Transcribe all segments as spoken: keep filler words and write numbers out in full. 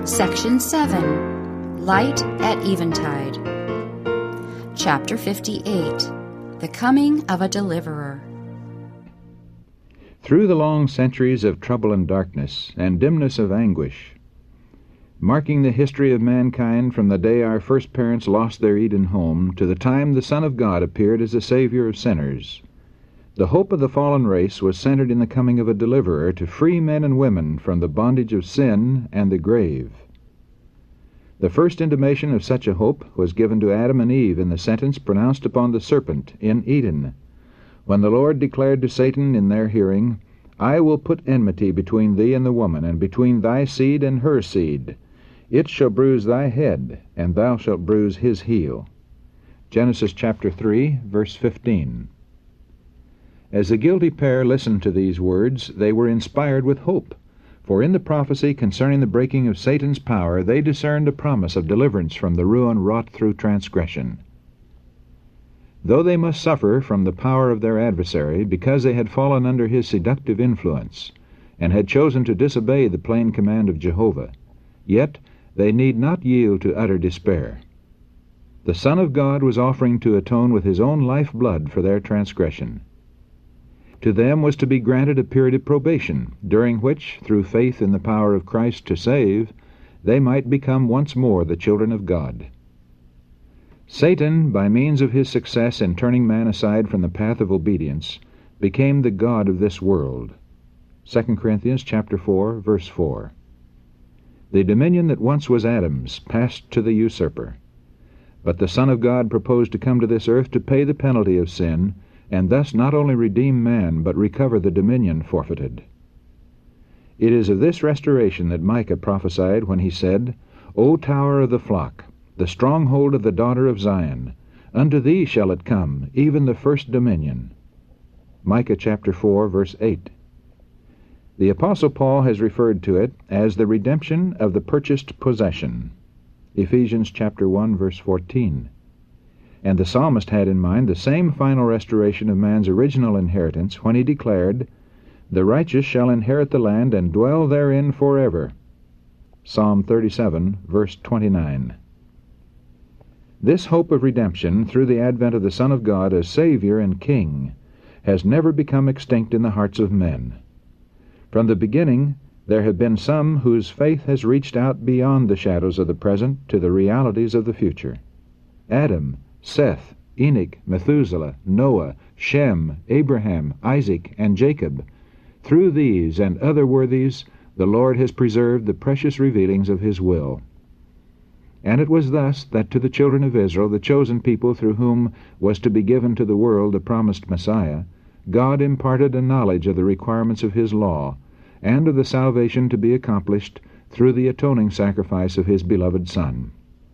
Section seven. Light at Eventide. Chapter fifty-eight. The Coming of a Deliverer. Through the long centuries of trouble and darkness and dimness of anguish, marking the history of mankind from the day our first parents lost their Eden home to the time the Son of God appeared as a Savior of sinners, the hope of the fallen race was centered in the coming of a deliverer to free men and women from the bondage of sin and the grave. The first intimation of such a hope was given to Adam and Eve in the sentence pronounced upon the serpent in Eden, when the Lord declared to Satan in their hearing, "I will put enmity between thee and the woman, and between thy seed and her seed. It shall bruise thy head, and thou shalt bruise his heel." Genesis chapter three, verse fifteen. As the guilty pair listened to these words, they were inspired with hope, for in the prophecy concerning the breaking of Satan's power they discerned a promise of deliverance from the ruin wrought through transgression. Though they must suffer from the power of their adversary because they had fallen under his seductive influence and had chosen to disobey the plain command of Jehovah, yet they need not yield to utter despair. The Son of God was offering to atone with his own life-blood for their transgression. To them was to be granted a period of probation, during which, through faith in the power of Christ to save, they might become once more the children of God. Satan, by means of his success in turning man aside from the path of obedience, became the god of this world. Second Corinthians chapter four, verse four. The dominion that once was Adam's passed to the usurper. But the Son of God proposed to come to this earth to pay the penalty of sin, and thus not only redeem man, but recover the dominion forfeited. It is of this restoration that Micah prophesied when he said, "O tower of the flock, the stronghold of the daughter of Zion, unto thee shall it come, even the first dominion." Micah chapter four, verse eight. The Apostle Paul has referred to it as the redemption of the purchased possession. Ephesians chapter one, verse fourteen. And the psalmist had in mind the same final restoration of man's original inheritance when he declared, "The righteous shall inherit the land and dwell therein forever." Psalm thirty-seven, verse twenty-nine. This hope of redemption through the advent of the Son of God as Savior and King has never become extinct in the hearts of men. From the beginning, there have been some whose faith has reached out beyond the shadows of the present to the realities of the future. Adam, Seth, Enoch, Methuselah, Noah, Shem, Abraham, Isaac, and Jacob. Through these and other worthies, the Lord has preserved the precious revealings of his will. And it was thus that to the children of Israel, the chosen people through whom was to be given to the world the promised Messiah, God imparted a knowledge of the requirements of his law, and of the salvation to be accomplished through the atoning sacrifice of his beloved Son.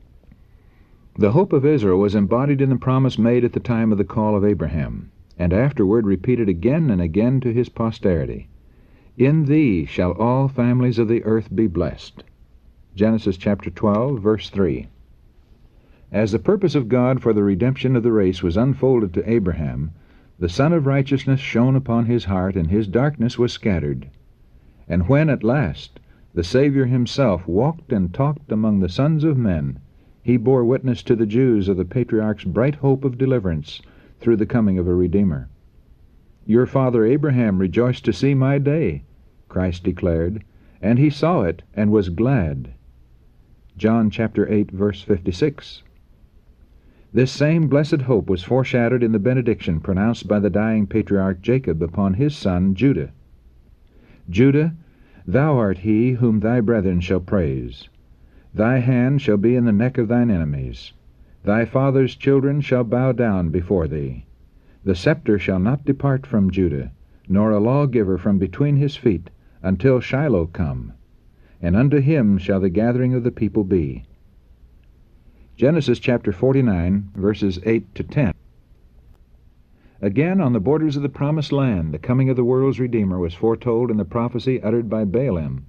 The hope of Israel was embodied in the promise made at the time of the call of Abraham, and afterward repeated again and again to his posterity. "In thee shall all families of the earth be blessed." Genesis chapter twelve, verse three. As the purpose of God for the redemption of the race was unfolded to Abraham, the Son of Righteousness shone upon his heart, and his darkness was scattered. And when at last the Savior himself walked and talked among the sons of men, he bore witness to the Jews of the patriarch's bright hope of deliverance through the coming of a Redeemer. "Your father Abraham rejoiced to see my day," Christ declared, "and he saw it and was glad." John chapter eight, verse fifty-six. This same blessed hope was foreshadowed in the benediction pronounced by the dying patriarch Jacob upon his son Judah. "Judah, thou art he whom thy brethren shall praise. Thy hand shall be in the neck of thine enemies. Thy father's children shall bow down before thee. The scepter shall not depart from Judah, nor a lawgiver from between his feet, until Shiloh come. And unto him shall the gathering of the people be." Genesis chapter forty-nine, verses eight to ten. Again, on the borders of the promised land, the coming of the world's Redeemer was foretold in the prophecy uttered by Balaam.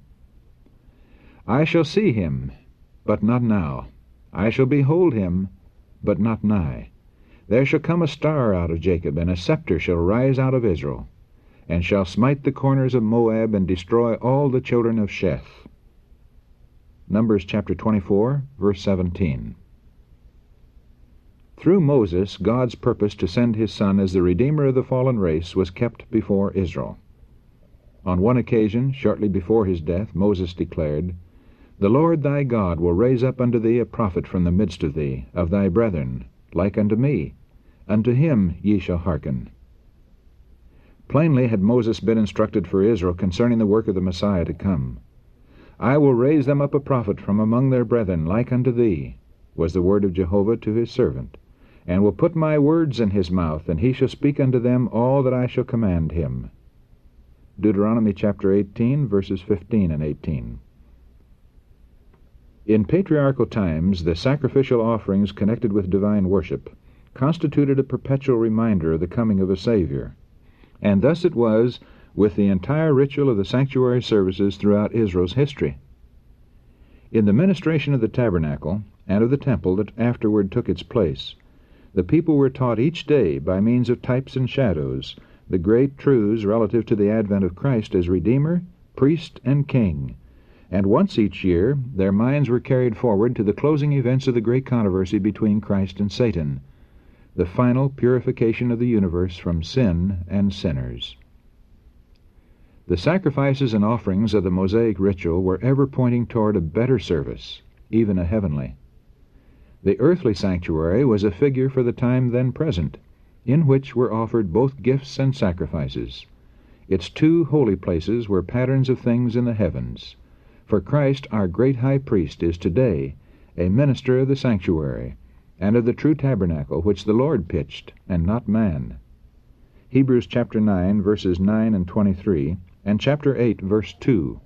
"I shall see him, but not now. I shall behold him, but not nigh. There shall come a star out of Jacob, and a scepter shall rise out of Israel, and shall smite the corners of Moab, and destroy all the children of Sheth." Numbers chapter twenty-four, verse seventeen. Through Moses, God's purpose to send his Son as the Redeemer of the fallen race was kept before Israel. On one occasion, shortly before his death, Moses declared, "The Lord thy God will raise up unto thee a prophet from the midst of thee, of thy brethren, like unto me. Unto him ye shall hearken." Plainly had Moses been instructed for Israel concerning the work of the Messiah to come. "I will raise them up a prophet from among their brethren, like unto thee," was the word of Jehovah to his servant, "and will put my words in his mouth, and he shall speak unto them all that I shall command him." Deuteronomy chapter eighteen, verses fifteen and eighteen. In patriarchal times, the sacrificial offerings connected with divine worship constituted a perpetual reminder of the coming of a Savior, and thus it was with the entire ritual of the sanctuary services throughout Israel's history. In the ministration of the tabernacle and of the temple that afterward took its place, the people were taught each day, by means of types and shadows, the great truths relative to the advent of Christ as Redeemer, Priest, and King, and once each year their minds were carried forward to the closing events of the great controversy between Christ and Satan, the final purification of the universe from sin and sinners. The sacrifices and offerings of the Mosaic ritual were ever pointing toward a better service, even a heavenly. The earthly sanctuary was a figure for the time then present, in which were offered both gifts and sacrifices. Its two holy places were patterns of things in the heavens, for Christ, our great high priest, is today a minister of the sanctuary, and of the true tabernacle which the Lord pitched, and not man. Hebrews chapter nine, verses nine and twenty-three, and chapter eight, verse two.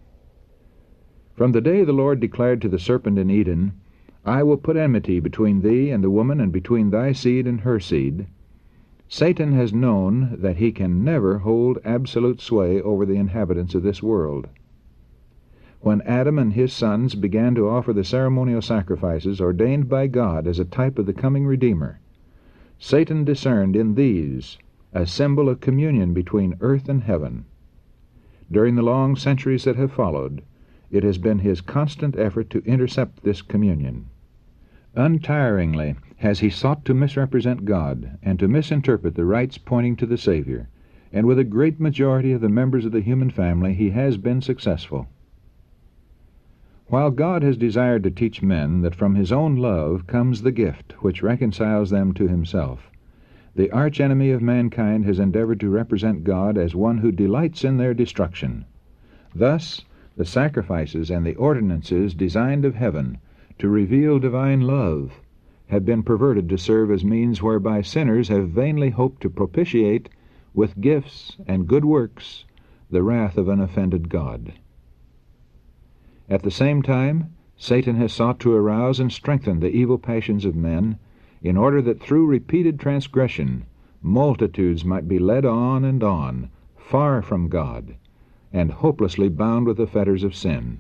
From the day the Lord declared to the serpent in Eden, "I will put enmity between thee and the woman, and between thy seed and her seed," Satan has known that he can never hold absolute sway over the inhabitants of this world. When Adam and his sons began to offer the ceremonial sacrifices ordained by God as a type of the coming Redeemer, Satan discerned in these a symbol of communion between earth and heaven. During the long centuries that have followed, it has been his constant effort to intercept this communion. Untiringly has he sought to misrepresent God and to misinterpret the rites pointing to the Savior, and with a great majority of the members of the human family he has been successful. While God has desired to teach men that from his own love comes the gift which reconciles them to himself, the archenemy of mankind has endeavored to represent God as one who delights in their destruction. Thus, the sacrifices and the ordinances designed of heaven to reveal divine love have been perverted to serve as means whereby sinners have vainly hoped to propitiate, with gifts and good works, the wrath of an offended God. At the same time, Satan has sought to arouse and strengthen the evil passions of men, in order that through repeated transgression multitudes might be led on and on, far from God, and hopelessly bound with the fetters of sin.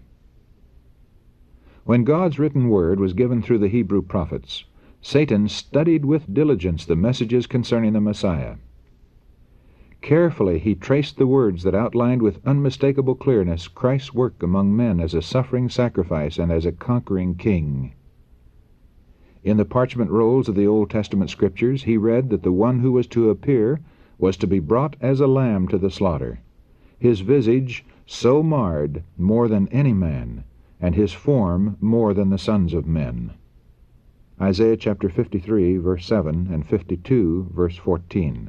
When God's written word was given through the Hebrew prophets, Satan studied with diligence the messages concerning the Messiah. Carefully he traced the words that outlined with unmistakable clearness Christ's work among men as a suffering sacrifice and as a conquering king. In the parchment rolls of the Old Testament Scriptures he read that the one who was to appear was to be brought as a lamb to the slaughter, his visage so marred more than any man, and his form more than the sons of men. Isaiah chapter fifty-three, verse seven, and fifty-two, verse fourteen.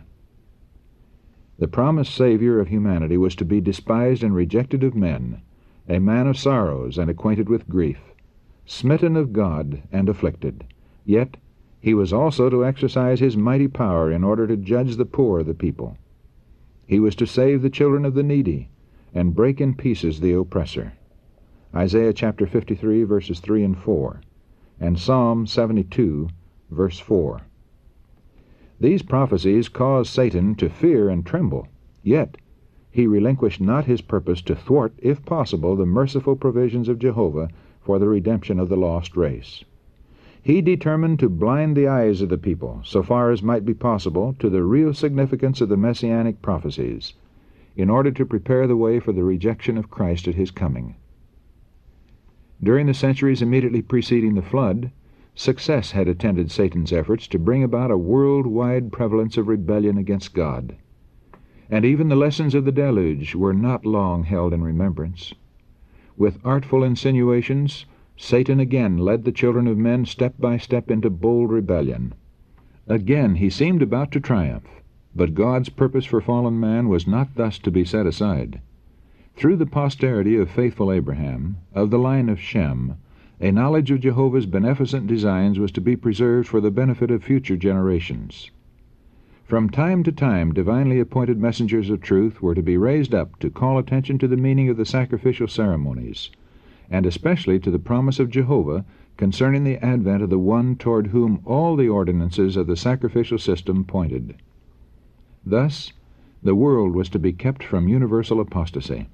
The promised Savior of humanity was to be despised and rejected of men, a man of sorrows and acquainted with grief, smitten of God and afflicted. Yet he was also to exercise his mighty power in order to judge the poor of the people. He was to save the children of the needy and break in pieces the oppressor. Isaiah chapter fifty-three, verses three and four, and Psalm seventy-two, verse four. These prophecies caused Satan to fear and tremble, yet he relinquished not his purpose to thwart, if possible, the merciful provisions of Jehovah for the redemption of the lost race. He determined to blind the eyes of the people, so far as might be possible, to the real significance of the messianic prophecies, in order to prepare the way for the rejection of Christ at his coming. During the centuries immediately preceding the flood, success had attended Satan's efforts to bring about a worldwide prevalence of rebellion against God. And even the lessons of the deluge were not long held in remembrance. With artful insinuations, Satan again led the children of men step by step into bold rebellion. Again he seemed about to triumph, but God's purpose for fallen man was not thus to be set aside. Through the posterity of faithful Abraham, of the line of Shem, a knowledge of Jehovah's beneficent designs was to be preserved for the benefit of future generations. From time to time, divinely appointed messengers of truth were to be raised up to call attention to the meaning of the sacrificial ceremonies, and especially to the promise of Jehovah concerning the advent of the one toward whom all the ordinances of the sacrificial system pointed. Thus, the world was to be kept from universal apostasy.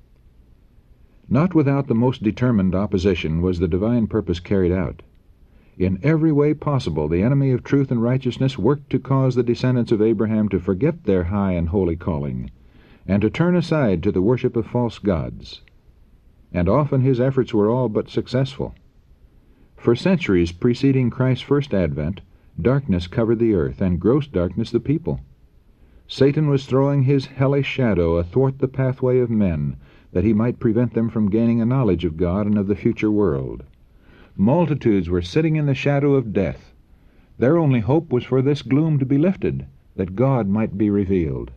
Not without the most determined opposition was the divine purpose carried out. In every way possible, the enemy of truth and righteousness worked to cause the descendants of Abraham to forget their high and holy calling, and to turn aside to the worship of false gods. And often his efforts were all but successful. For centuries preceding Christ's first advent, darkness covered the earth, and gross darkness the people. Satan was throwing his hellish shadow athwart the pathway of men, that he might prevent them from gaining a knowledge of God and of the future world. Multitudes were sitting in the shadow of death. Their only hope was for this gloom to be lifted, that God might be revealed.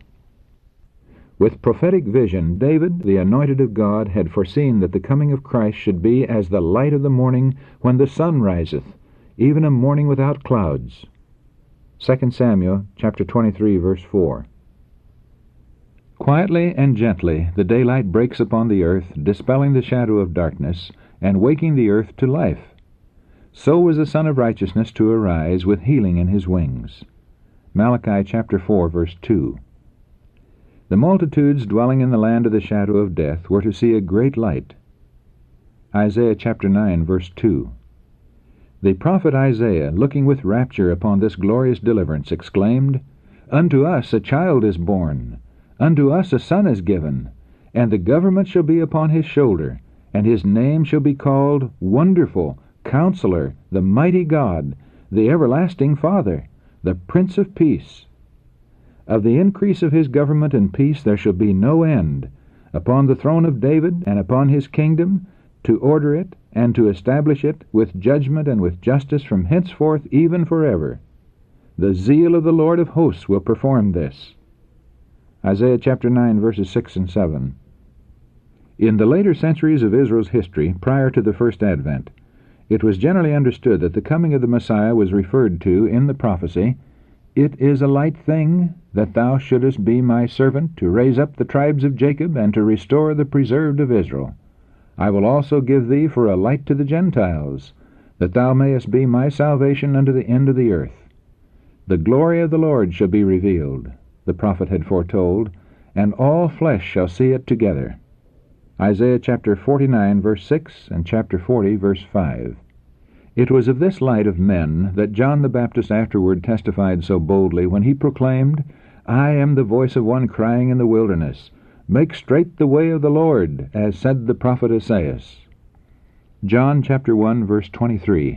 With prophetic vision, David, the anointed of God, had foreseen that the coming of Christ should be as the light of the morning when the sun riseth, even a morning without clouds. Second Samuel chapter twenty-three, verse four. Quietly and gently the daylight breaks upon the earth, dispelling the shadow of darkness, and waking the earth to life. So was the Son of Righteousness to arise with healing in his wings. Malachi chapter four, verse two. The multitudes dwelling in the land of the shadow of death were to see a great light. Isaiah chapter nine, verse two. The prophet Isaiah, looking with rapture upon this glorious deliverance, exclaimed, Unto us a child is born, unto us a son is given, and the government shall be upon his shoulder, and his name shall be called Wonderful, Counselor, the Mighty God, the Everlasting Father, the Prince of Peace. Of the increase of his government and peace there shall be no end, upon the throne of David and upon his kingdom, to order it and to establish it with judgment and with justice from henceforth even forever. The zeal of the Lord of hosts will perform this. Isaiah chapter nine, verses six and seven. In the later centuries of Israel's history, prior to the first advent, it was generally understood that the coming of the Messiah was referred to in the prophecy, It is a light thing that thou shouldest be my servant to raise up the tribes of Jacob and to restore the preserved of Israel. I will also give thee for a light to the Gentiles, that thou mayest be my salvation unto the end of the earth. The glory of the Lord shall be revealed, the prophet had foretold, and all flesh shall see it together. Isaiah chapter forty-nine, verse six, and chapter forty, verse five. It was of this light of men that John the Baptist afterward testified so boldly when he proclaimed, I am the voice of one crying in the wilderness, Make straight the way of the Lord, as said the prophet Esaias. John chapter one, verse twenty-three.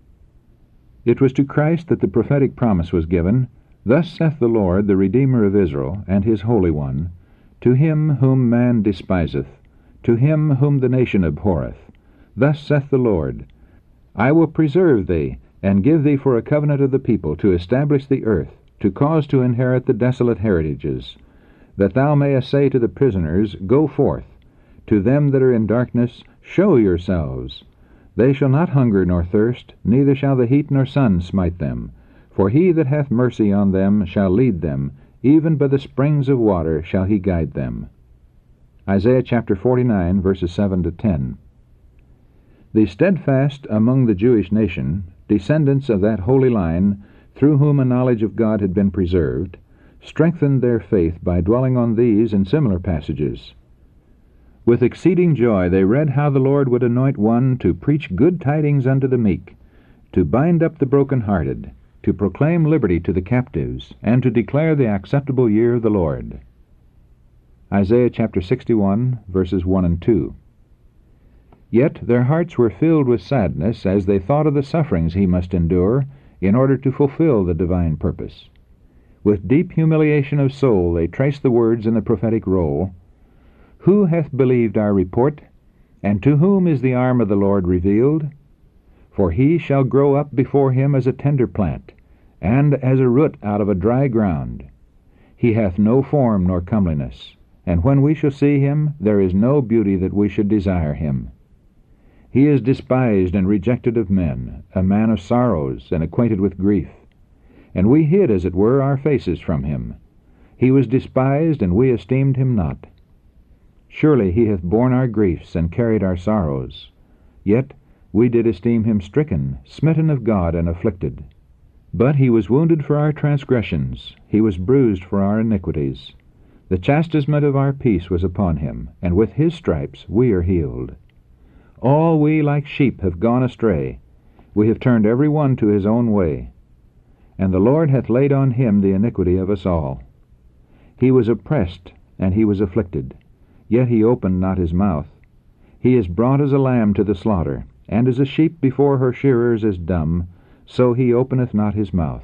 It was to Christ that the prophetic promise was given, Thus saith the Lord, the Redeemer of Israel, and his Holy One, To him whom man despiseth, to him whom the nation abhorreth, Thus saith the Lord, I will preserve thee, and give thee for a covenant of the people, to establish the earth, to cause to inherit the desolate heritages, that thou mayest say to the prisoners, Go forth. To them that are in darkness, show yourselves. They shall not hunger nor thirst, neither shall the heat nor sun smite them. For he that hath mercy on them shall lead them, even by the springs of water shall he guide them. Isaiah chapter forty-nine, verses seven to ten. The steadfast among the Jewish nation, descendants of that holy line, through whom a knowledge of God had been preserved, strengthened their faith by dwelling on these and similar passages. With exceeding joy they read how the Lord would anoint one to preach good tidings unto the meek, to bind up the broken-hearted, to proclaim liberty to the captives, and to declare the acceptable year of the Lord. Isaiah chapter sixty-one, verses one and two. Yet their hearts were filled with sadness as they thought of the sufferings he must endure in order to fulfill the divine purpose. With deep humiliation of soul they traced the words in the prophetic roll, "Who hath believed our report? And to whom is the arm of the Lord revealed? For he shall grow up before him as a tender plant, and as a root out of a dry ground. He hath no form nor comeliness, and when we shall see him, there is no beauty that we should desire him. He is despised and rejected of men, a man of sorrows, and acquainted with grief. And we hid, as it were, our faces from him. He was despised, and we esteemed him not. Surely he hath borne our griefs, and carried our sorrows. Yet we did esteem him stricken, smitten of God, and afflicted. But he was wounded for our transgressions, he was bruised for our iniquities. The chastisement of our peace was upon him, and with his stripes we are healed. All we like sheep have gone astray. We have turned every one to his own way. And the Lord hath laid on him the iniquity of us all. He was oppressed, and he was afflicted, yet he opened not his mouth. He is brought as a lamb to the slaughter, and as a sheep before her shearers is dumb, so he openeth not his mouth.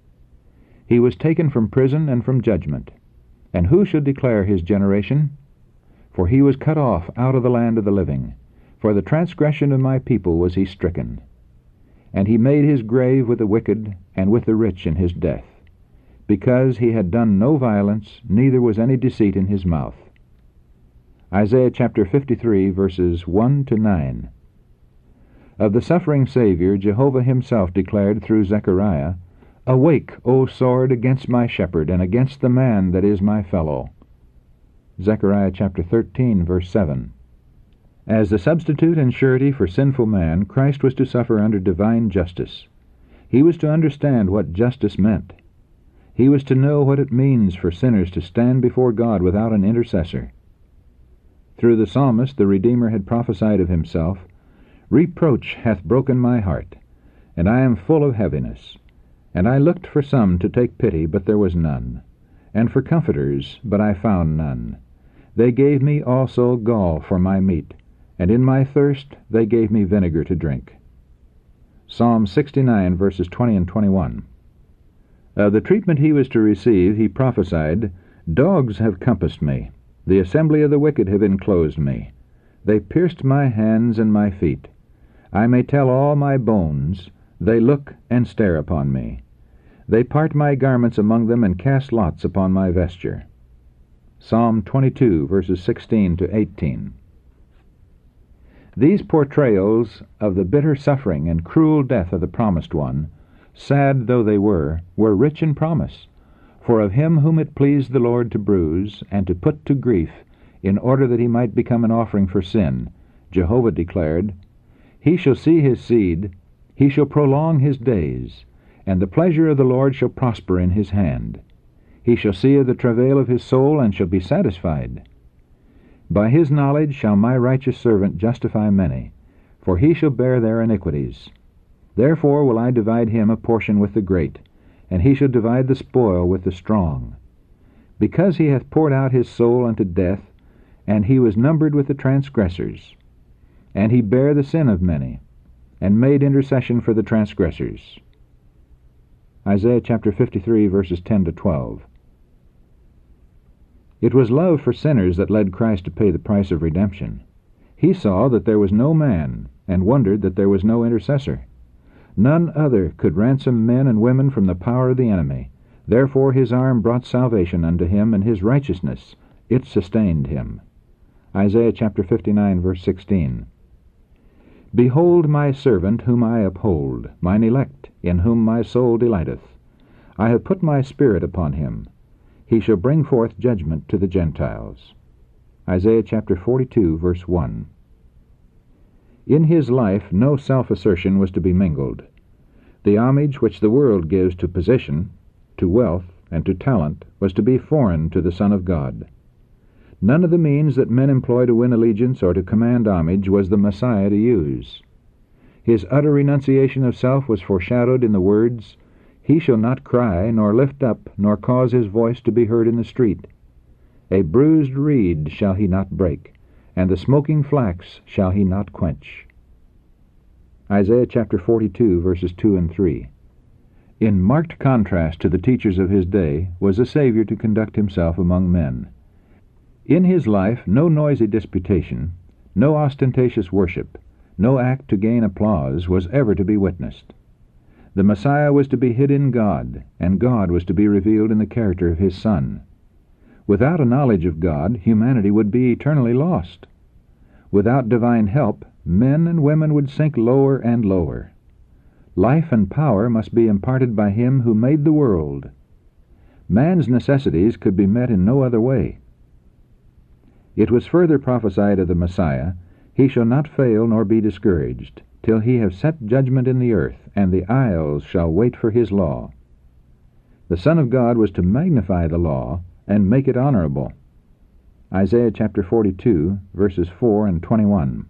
He was taken from prison and from judgment. And who should declare his generation? For he was cut off out of the land of the living. For the transgression of my people was he stricken. And he made his grave with the wicked, and with the rich in his death, because he had done no violence, neither was any deceit in his mouth. Isaiah chapter fifty-three, verses one to nine. Of the suffering Savior, Jehovah himself declared through Zechariah, "Awake, O sword, against my shepherd, and against the man that is my fellow." Zechariah chapter thirteen, verse seven. As the substitute and surety for sinful man, Christ was to suffer under divine justice. He was to understand what justice meant. He was to know what it means for sinners to stand before God without an intercessor. Through the psalmist, the Redeemer had prophesied of himself, "Reproach hath broken my heart, and I am full of heaviness. And I looked for some to take pity, but there was none, and for comforters, but I found none. They gave me also gall for my meat, and in my thirst they gave me vinegar to drink." Psalm sixty-nine, verses twenty and twenty-one. Of the treatment he was to receive, he prophesied, "Dogs have compassed me. The assembly of the wicked have enclosed me. They pierced my hands and my feet. I may tell all my bones. They look and stare upon me. They part my garments among them, and cast lots upon my vesture." Psalm twenty-two, verses sixteen to eighteen. These portrayals of the bitter suffering and cruel death of the Promised One, sad though they were, were rich in promise. For of him whom it pleased the Lord to bruise, and to put to grief, in order that he might become an offering for sin, Jehovah declared, "He shall see his seed, he shall prolong his days, and the pleasure of the Lord shall prosper in his hand. He shall see of the travail of his soul, and shall be satisfied. By his knowledge shall my righteous servant justify many, for he shall bear their iniquities. Therefore will I divide him a portion with the great, and he shall divide the spoil with the strong. Because he hath poured out his soul unto death, and he was numbered with the transgressors. And he bare the sin of many, and made intercession for the transgressors." Isaiah chapter fifty-three, verses ten to twelve. It was love for sinners that led Christ to pay the price of redemption. He saw that there was no man, and wondered that there was no intercessor. None other could ransom men and women from the power of the enemy. Therefore his arm brought salvation unto him, and his righteousness, it sustained him. Isaiah chapter fifty-nine, verse sixteen. "Behold my servant whom I uphold, mine elect, in whom my soul delighteth. I have put my spirit upon him. He shall bring forth judgment to the Gentiles." Isaiah chapter forty-two, verse one. In his life no self-assertion was to be mingled. The homage which the world gives to position, to wealth, and to talent was to be foreign to the Son of God. None of the means that men employ to win allegiance or to command homage was the Messiah to use. His utter renunciation of self was foreshadowed in the words, "He shall not cry, nor lift up, nor cause his voice to be heard in the street. A bruised reed shall he not break, and the smoking flax shall he not quench. Isaiah chapter forty-two, verses two and three. In marked contrast to the teachers of his day was a Savior to conduct himself among men. In his life no noisy disputation, no ostentatious worship, no act to gain applause was ever to be witnessed. The Messiah was to be hid in God, and God was to be revealed in the character of his Son. Without a knowledge of God, humanity would be eternally lost. Without divine help, men and women would sink lower and lower. Life and power must be imparted by him who made the world. Man's necessities could be met in no other way. It was further prophesied of the Messiah, "He shall not fail nor be discouraged, till he have set judgment in the earth, and the isles shall wait for his law." The Son of God was to magnify the law and make it honorable. Isaiah chapter forty-two, verses four and twenty-one.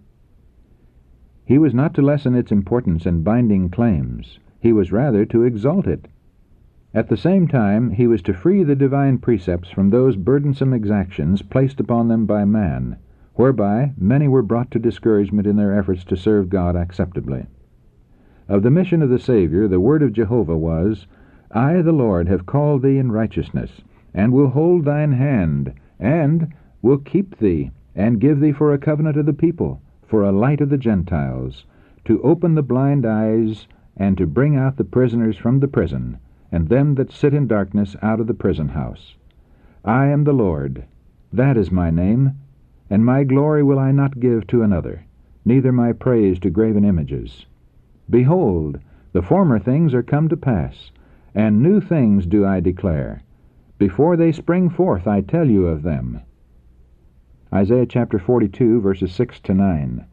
He was not to lessen its importance and binding claims. He was rather to exalt it. At the same time, he was to free the divine precepts from those burdensome exactions placed upon them by man, whereby many were brought to discouragement in their efforts to serve God acceptably. Of the mission of the Savior, the word of Jehovah was, "I, the Lord, have called thee in righteousness, and will hold thine hand, and will keep thee, and give thee for a covenant of the people, for a light of the Gentiles, to open the blind eyes, and to bring out the prisoners from the prison, and them that sit in darkness out of the prison house. I am the Lord, that is my name, and my glory will I not give to another, neither my praise to graven images. Behold, the former things are come to pass, and new things do I declare. Before they spring forth I tell you of them." Isaiah chapter forty-two, verses six to nine.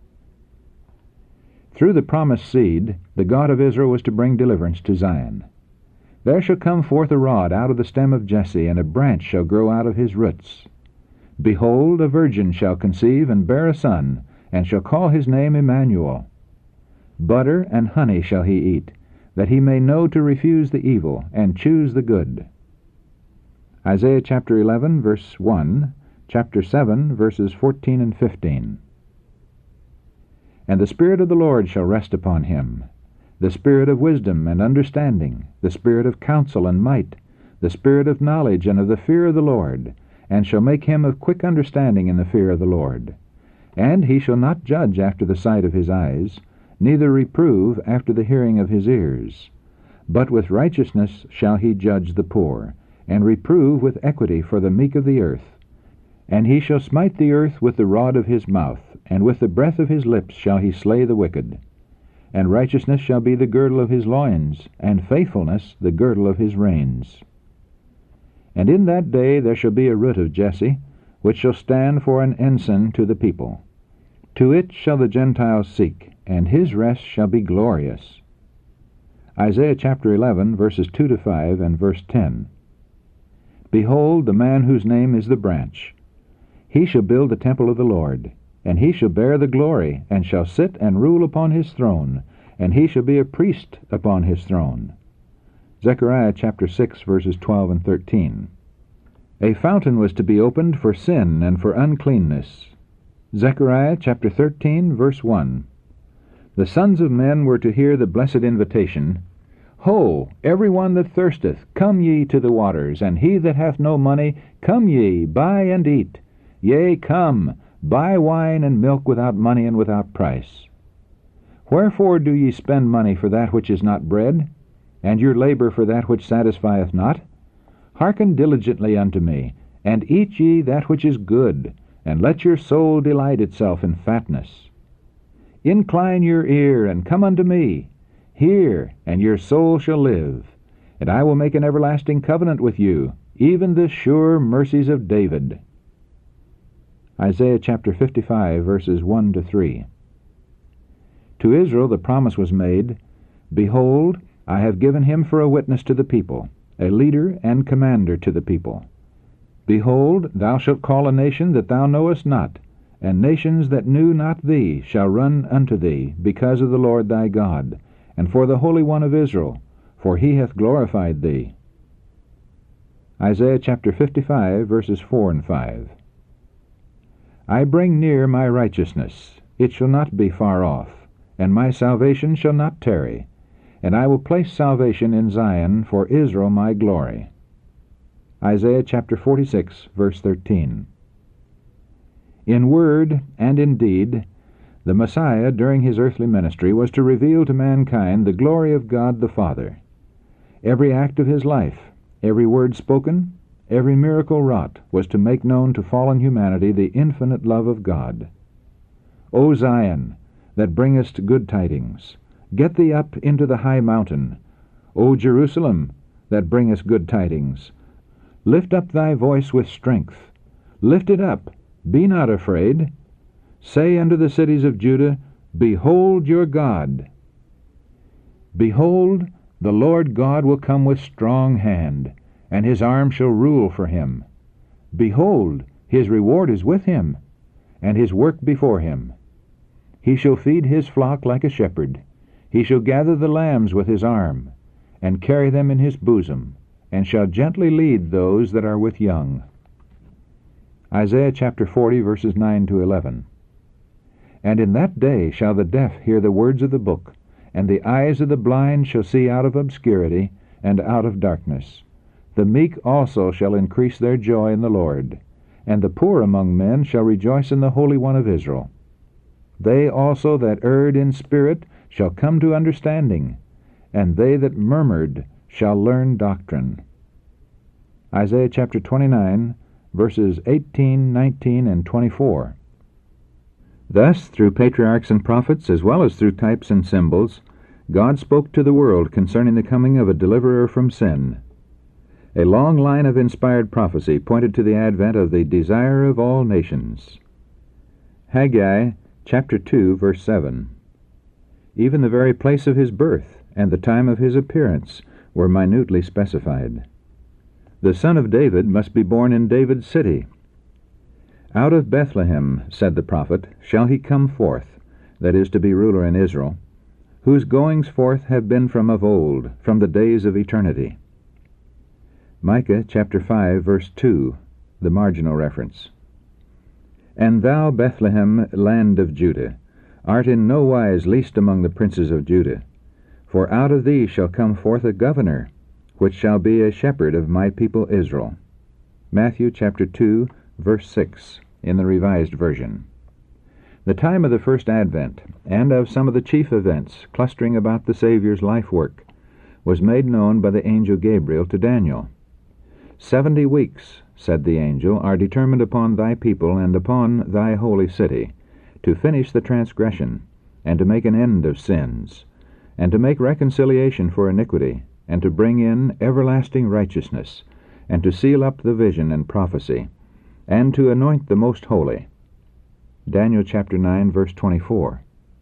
Through the promised seed, the God of Israel was to bring deliverance to Zion. "There shall come forth a rod out of the stem of Jesse, and a branch shall grow out of his roots. Behold, a virgin shall conceive and bear a son, and shall call his name Emmanuel. Butter and honey shall he eat, that he may know to refuse the evil, and choose the good." Isaiah chapter eleven, verse one, chapter seven, verses fourteen and fifteen. "And the Spirit of the Lord shall rest upon him, the Spirit of wisdom and understanding, the Spirit of counsel and might, the Spirit of knowledge and of the fear of the Lord, and shall make him of quick understanding in the fear of the Lord. And he shall not judge after the sight of his eyes, neither reprove after the hearing of his ears. But with righteousness shall he judge the poor, and reprove with equity for the meek of the earth. And he shall smite the earth with the rod of his mouth, and with the breath of his lips shall he slay the wicked. And righteousness shall be the girdle of his loins, and faithfulness the girdle of his reins. And in that day there shall be a root of Jesse, which shall stand for an ensign to the people. To it shall the Gentiles seek, and his rest shall be glorious." Isaiah chapter eleven, verses two to five, and verse ten. "Behold, the man whose name is the branch. He shall build the temple of the Lord, and he shall bear the glory, and shall sit and rule upon his throne, and he shall be a priest upon his throne." Zechariah chapter six, verses twelve and thirteen. "A fountain was to be opened for sin and for uncleanness." Zechariah chapter thirteen, verse one. "The sons of men were to hear the blessed invitation, Ho, every one that thirsteth, come ye to the waters, and he that hath no money, come ye, buy and eat. Yea, come, buy wine and milk without money and without price. Wherefore do ye spend money for that which is not bread, and your labor for that which satisfieth not? Hearken diligently unto me, and eat ye that which is good, and let your soul delight itself in fatness. Incline your ear, and come unto me. Hear, and your soul shall live. And I will make an everlasting covenant with you, even the sure mercies of David." Isaiah chapter fifty-five, verses one to three. To Israel the promise was made, Behold, I have given him for a witness to the people, a leader and commander to the people. Behold, thou shalt call a nation that thou knowest not, and nations that knew not thee shall run unto thee, because of the Lord thy God, and for the Holy One of Israel, for he hath glorified thee. Isaiah chapter fifty-five, verses four and five. I bring near my righteousness, it shall not be far off, and my salvation shall not tarry, and I will place salvation in Zion for Israel my glory. Isaiah chapter forty-six, verse thirteen. In word and in deed, the Messiah during his earthly ministry was to reveal to mankind the glory of God the Father. Every act of his life, every word spoken, every miracle wrought was to make known to fallen humanity the infinite love of God. O Zion, that bringest good tidings, get thee up into the high mountain. O Jerusalem, that bringest good tidings, lift up thy voice with strength. Lift it up, be not afraid. Say unto the cities of Judah, Behold your God. Behold, the Lord God will come with strong hand, and his arm shall rule for him. Behold, his reward is with him, and his work before him. He shall feed his flock like a shepherd. He shall gather the lambs with his arm, and carry them in his bosom, and shall gently lead those that are with young. Isaiah chapter forty, verses nine to eleven. And in that day shall the deaf hear the words of the book, and the eyes of the blind shall see out of obscurity, and out of darkness. The meek also shall increase their joy in the Lord, and the poor among men shall rejoice in the Holy One of Israel. They also that erred in spirit shall come to understanding, and they that murmured shall learn doctrine. Isaiah chapter twenty-nine, verses eighteen, nineteen, and twenty-four. Thus, through patriarchs and prophets, as well as through types and symbols, God spoke to the world concerning the coming of a deliverer from sin. A long line of inspired prophecy pointed to the advent of the desire of all nations. Haggai chapter two, verse seven. Even the very place of his birth and the time of his appearance were minutely specified. The Son of David must be born in David's city. Out of Bethlehem, said the prophet, shall he come forth, that is to be ruler in Israel, whose goings forth have been from of old, from the days of eternity. Micah chapter five, verse two, the marginal reference. And thou, Bethlehem, land of Judah, art in no wise least among the princes of Judah, for out of thee shall come forth a governor, which shall be a shepherd of my people Israel. Matthew chapter two, verse six, in the Revised Version. The time of the first advent, and of some of the chief events clustering about the Savior's life work, was made known by the angel Gabriel to Daniel. Seventy weeks, said the angel, are determined upon thy people and upon thy holy city, to finish the transgression, and to make an end of sins, and to make reconciliation for iniquity, and to bring in everlasting righteousness, and to seal up the vision and prophecy, and to anoint the most holy. Daniel chapter nine, verse twenty-four.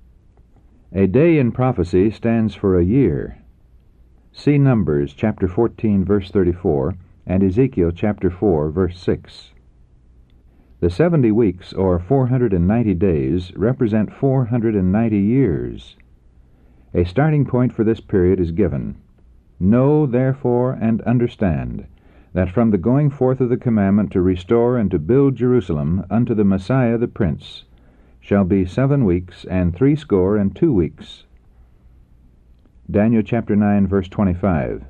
A day in prophecy stands for a year. See Numbers chapter fourteen, verse thirty-four, and Ezekiel chapter four, verse six. The seventy weeks, or four hundred and ninety days, represent four hundred and ninety years. A starting point for this period is given. Know, therefore, and understand, that from the going forth of the commandment to restore and to build Jerusalem unto the Messiah the Prince shall be seven weeks and threescore and two weeks. Daniel chapter nine, verse twenty-five.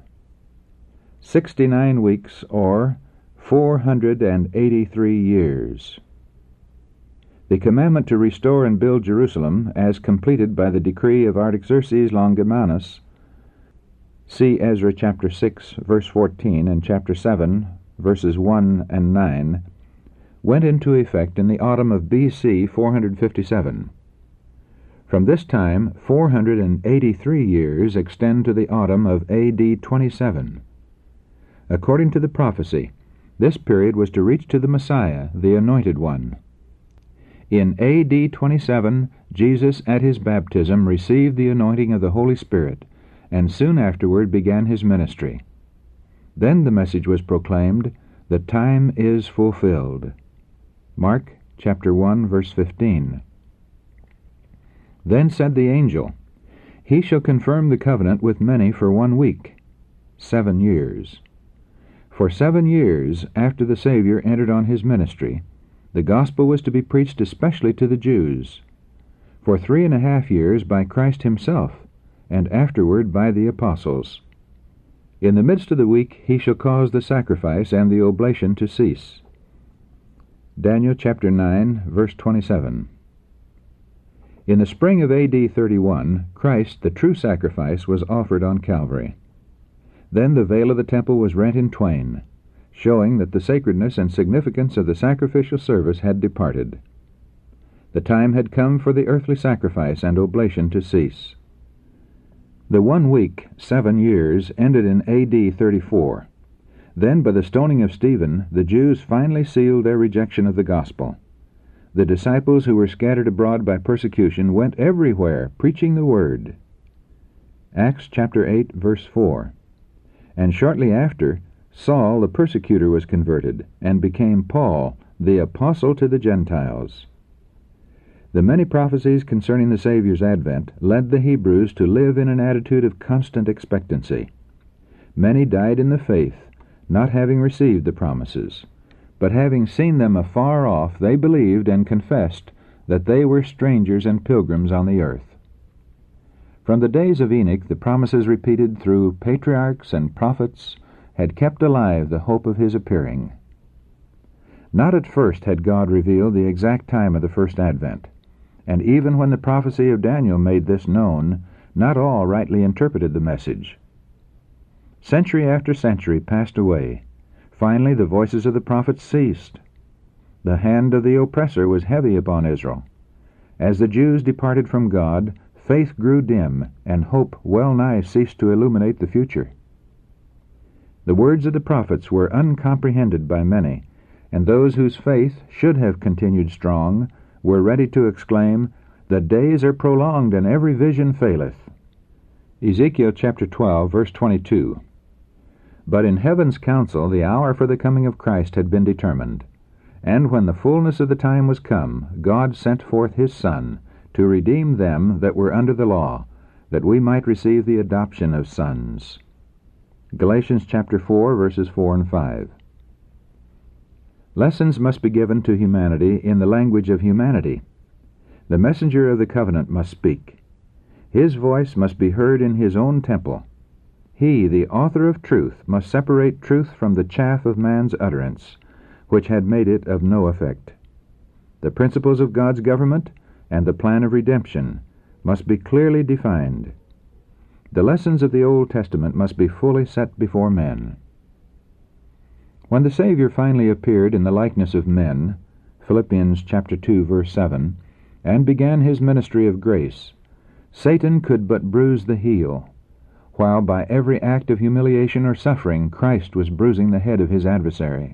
Sixty-nine weeks, or four hundred and eighty-three years. The commandment to restore and build Jerusalem, as completed by the decree of Artaxerxes Longimanus, see Ezra chapter six, verse fourteen, and chapter seven, verses one and nine, went into effect in the autumn of B C four hundred fifty-seven. From this time, four hundred and eighty-three years extend to the autumn of A D twenty-seven. According to the prophecy, this period was to reach to the Messiah, the Anointed One. In A D twenty-seven, Jesus at his baptism received the anointing of the Holy Spirit, and soon afterward began his ministry. Then the message was proclaimed, "The time is fulfilled." Mark chapter one, verse fifteen. Then said the angel, He shall confirm the covenant with many for one week, seven years. For seven years after the Savior entered on his ministry, The gospel was to be preached especially to the Jews, for three and a half years by Christ himself, and afterward by the apostles. In the midst of the week he shall cause the sacrifice and the oblation to cease. Daniel chapter nine, verse twenty-seven. In the spring of A D thirty-one, Christ, the true sacrifice, was offered on Calvary. Then the veil of the temple was rent in twain, showing that the sacredness and significance of the sacrificial service had departed. The time had come for the earthly sacrifice and oblation to cease. The one week, seven years, ended in A D thirty-four. Then, by the stoning of Stephen, the Jews finally sealed their rejection of the gospel. The disciples who were scattered abroad by persecution went everywhere, preaching the word. Acts chapter eight, verse four. And shortly after, Saul the persecutor was converted, and became Paul, the apostle to the Gentiles. The many prophecies concerning the Savior's advent led the Hebrews to live in an attitude of constant expectancy. Many died in the faith, not having received the promises, but having seen them afar off, they believed and confessed that they were strangers and pilgrims on the earth. From the days of Enoch, the promises repeated through patriarchs and prophets had kept alive the hope of his appearing. Not at first had God revealed the exact time of the first advent, and even when the prophecy of Daniel made this known, not all rightly interpreted the message. Century after century passed away. Finally the voices of the prophets ceased. The hand of the oppressor was heavy upon Israel. As the Jews departed from God, faith grew dim, and hope well nigh ceased to illuminate the future. The words of the prophets were uncomprehended by many, and those whose faith should have continued strong were ready to exclaim, "The days are prolonged, and every vision faileth." Ezekiel chapter twelve, verse twenty-two. But in heaven's council the hour for the coming of Christ had been determined, and when the fullness of the time was come, God sent forth his Son to redeem them that were under the law, that we might receive the adoption of sons. Galatians chapter four, verses four and five. Lessons must be given to humanity in the language of humanity. The messenger of the covenant must speak. His voice must be heard in his own temple. He, the author of truth, must separate truth from the chaff of man's utterance, which had made it of no effect. The principles of God's government and the plan of redemption must be clearly defined. The lessons of the Old Testament must be fully set before men. When the Savior finally appeared in the likeness of men, Philippians chapter two, verse seven, and began his ministry of grace, Satan could but bruise the heel, while by every act of humiliation or suffering Christ was bruising the head of his adversary.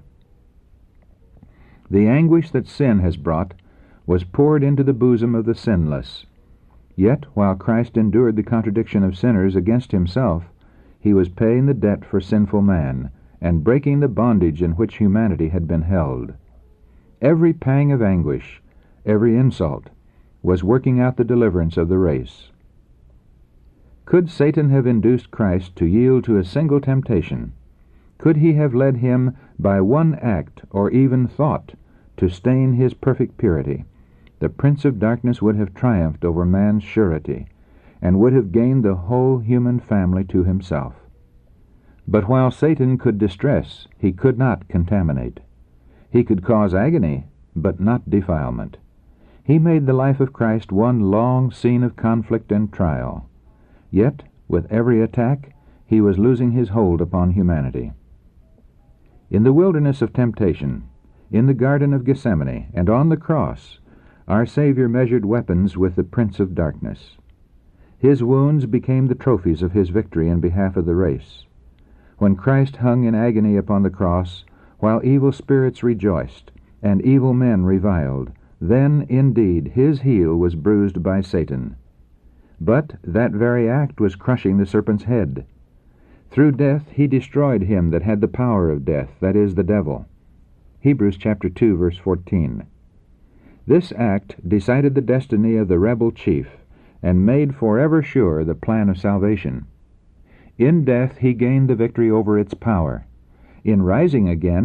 The anguish that sin has brought was poured into the bosom of the sinless. Yet, while Christ endured the contradiction of sinners against himself, he was paying the debt for sinful man, and breaking the bondage in which humanity had been held. Every pang of anguish, every insult, was working out the deliverance of the race. Could Satan have induced Christ to yield to a single temptation? Could he have led him by one act or even thought to stain his perfect purity? The prince of darkness would have triumphed over man's surety, and would have gained the whole human family to himself. But while Satan could distress, he could not contaminate. He could cause agony, but not defilement. He made the life of Christ one long scene of conflict and trial. Yet, with every attack, he was losing his hold upon humanity. In the wilderness of temptation, in the Garden of Gethsemane, and on the cross, our Savior measured weapons with the Prince of Darkness. His wounds became the trophies of his victory in behalf of the race. When Christ hung in agony upon the cross, while evil spirits rejoiced, and evil men reviled, then, indeed, his heel was bruised by Satan. But that very act was crushing the serpent's head. Through death he destroyed him that had the power of death, that is, the devil. Hebrews chapter two, verse fourteen. This act decided the destiny of the rebel chief, and made forever sure the plan of salvation. In death he gained the victory over its power. In rising again,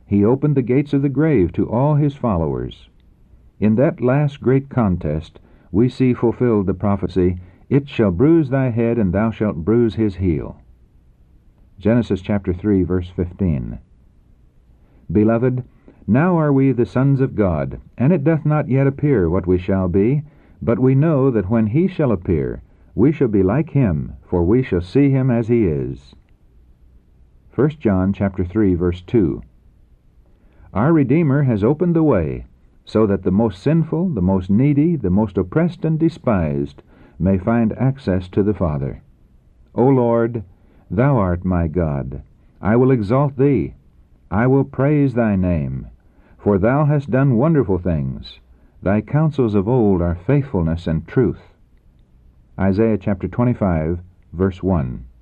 He opened the gates of the grave to all his followers. In that last great contest, we see fulfilled the prophecy, "It shall bruise thy head, and thou shalt bruise his heel." Genesis chapter three, verse fifteen. Beloved, now are we the sons of God, and it doth not yet appear what we shall be, but we know that when he shall appear, we shall be like him, for we shall see him as he is. First John chapter three, verse two. Our Redeemer has opened the way, so that the most sinful, the most needy, the most oppressed and despised may find access to the Father. O Lord, thou art my God. I will exalt thee. I will praise thy name. For thou hast done wonderful things. Thy counsels of old are faithfulness and truth. Isaiah chapter twenty-five, verse one.